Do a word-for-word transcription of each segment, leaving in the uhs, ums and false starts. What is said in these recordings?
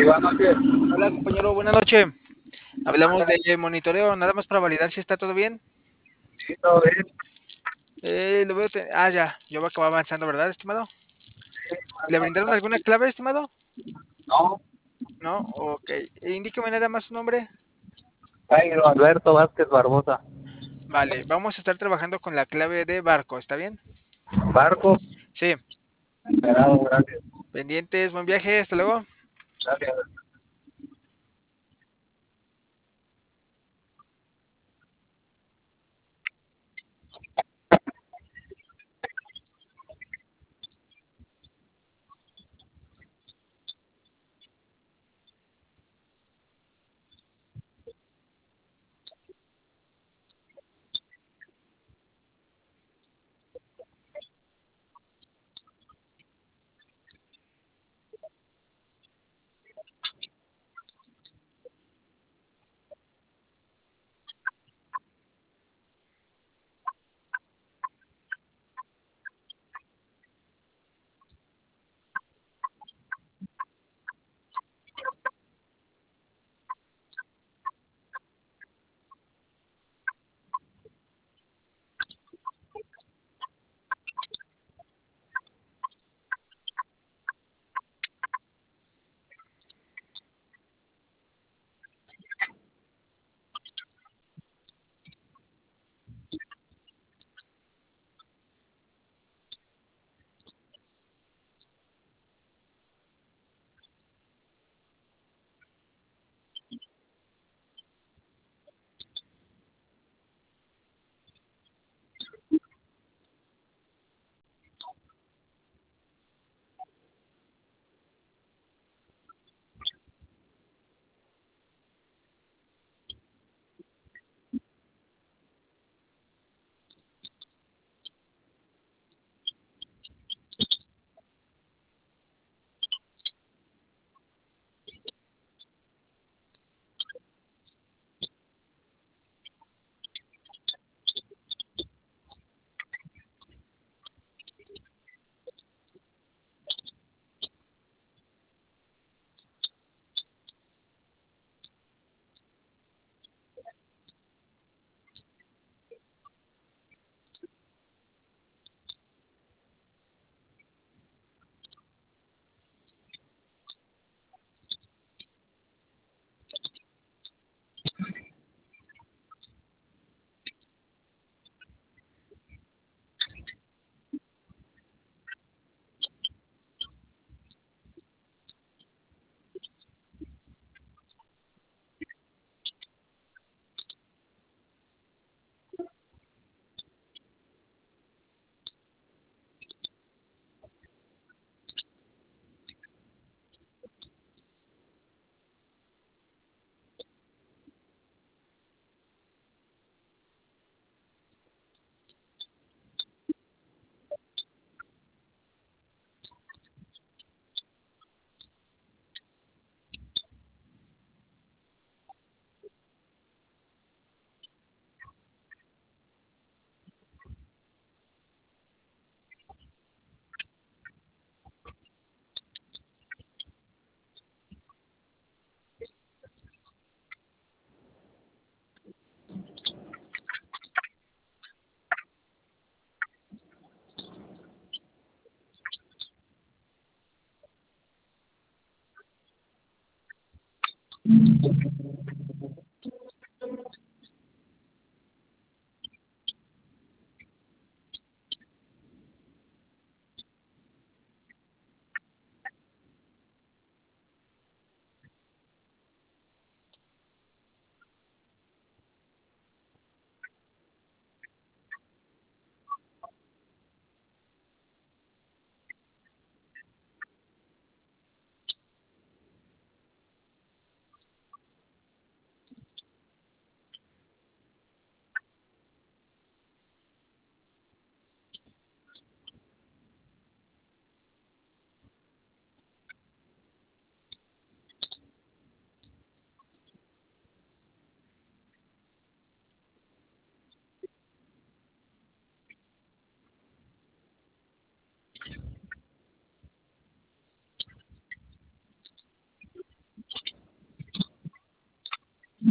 buenas noches. Hola compañero, buenas noches. Hablamos de monitoreo, nada más para validar si está todo bien. Sí, todo bien. Eh, lo veo te- Ah, ya, yo va que va avanzando, ¿verdad, estimado? ¿Le brindaron alguna clave, estimado? No, No, ok. Eh, Indíqueme nada más su nombre. Jairo Alberto Vázquez Barbosa. Vale, vamos a estar trabajando con la clave de barco, ¿está bien? Barco, Sí, esperado, gracias. pendientes, buen viaje, hasta luego. Gracias.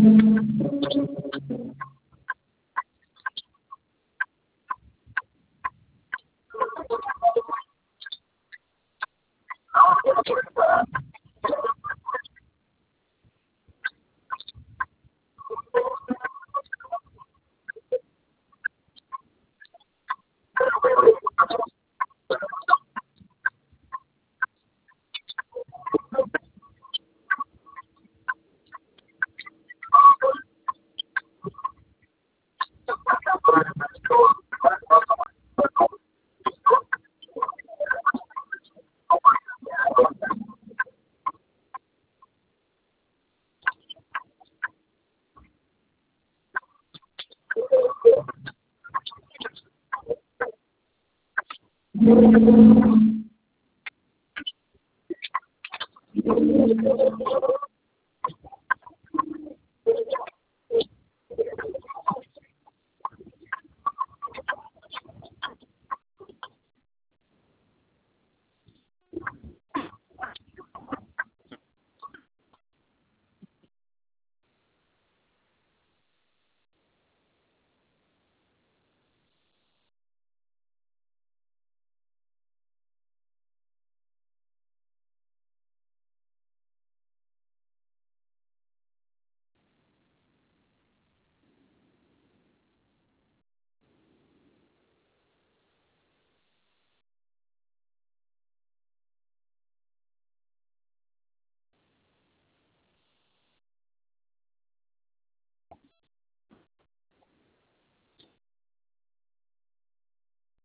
Thank you.